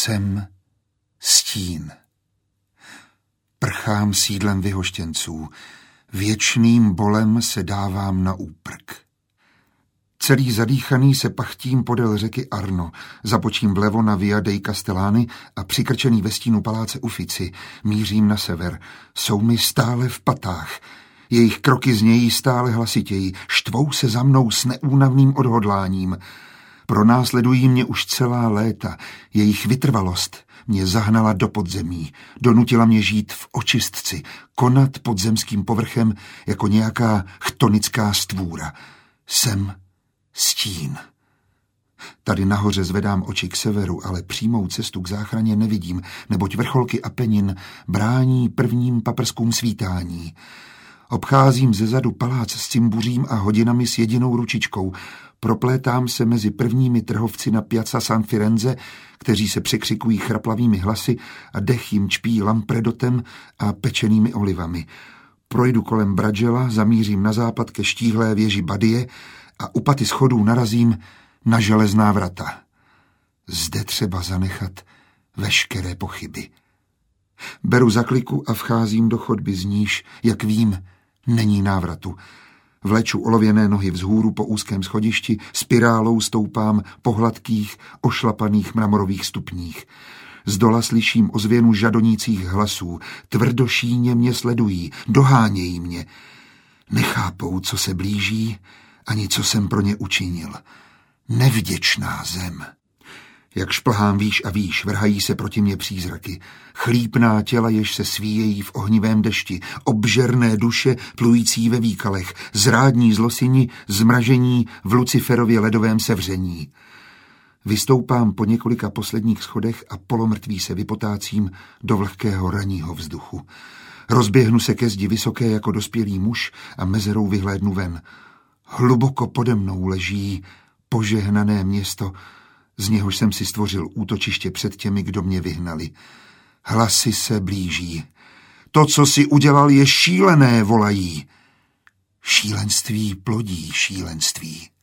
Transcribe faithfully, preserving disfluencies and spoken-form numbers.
Jsem stín. Prchám sídlem vyhoštěnců. Věčným bolem se dávám na úprk. Celý zadýchaný se pachtím podél řeky Arno, zabočím vlevo na Via dei Castellani a přikrčený ve stínu paláce Uffizi mířím na sever. Jsou mi stále v patách. Jejich kroky znějí stále hlasitěji, štvou se za mnou s neúnavným odhodláním. Pronásledují mě už celá léta. Jejich vytrvalost mě zahnala do podzemí, donutila mě žít v očistci, konat pod zemským povrchem jako nějaká chtonická stvůra. Jsem stín. Tady nahoře zvedám oči k severu, ale přímou cestu k záchraně nevidím, neboť vrcholky Apenin brání prvním paprskům svítání. Obcházím zezadu palác s cimbuřím a hodinami s jedinou ručičkou. Proplétám se mezi prvními trhovci na Piazza San Firenze, kteří se překřikují chraplavými hlasy a dech jim čpí lampredotem a pečenými olivami. Projdu kolem Bragella, zamířím na západ ke štíhlé věži Badie a u paty schodů narazím na železná vrata. Zde třeba zanechat veškeré pochyby. Beru zakliku a vcházím do chodby, z níž, jak vím, není návratu. Vleču olověné nohy vzhůru po úzkém schodišti, spirálou stoupám po hladkých, ošlapaných mramorových stupních. Zdola slyším ozvěnu žadonících hlasů, tvrdošíně mě sledují, dohánějí mě. Nechápou, co se blíží, ani co jsem pro ně učinil. Nevděčná zem. Jak šplhám výš a výš, vrhají se proti mně přízraky. Chlípná těla, jež se svíjejí v ohnivém dešti, obžerné duše plující ve výkalech, zrádní zlosini, zmražení v Luciferově ledovém sevření. Vystoupám po několika posledních schodech a polomrtvý se vypotácím do vlhkého ranního vzduchu. Rozběhnu se ke zdi vysoké jako dospělý muž a mezerou vyhlédnu ven. Hluboko pode mnou leží požehnané město, z něhož jsem si stvořil útočiště před těmi, kdo mě vyhnali. Hlasy se blíží. To, co si udělal, je šílené, volají. Šílenství plodí šílenství.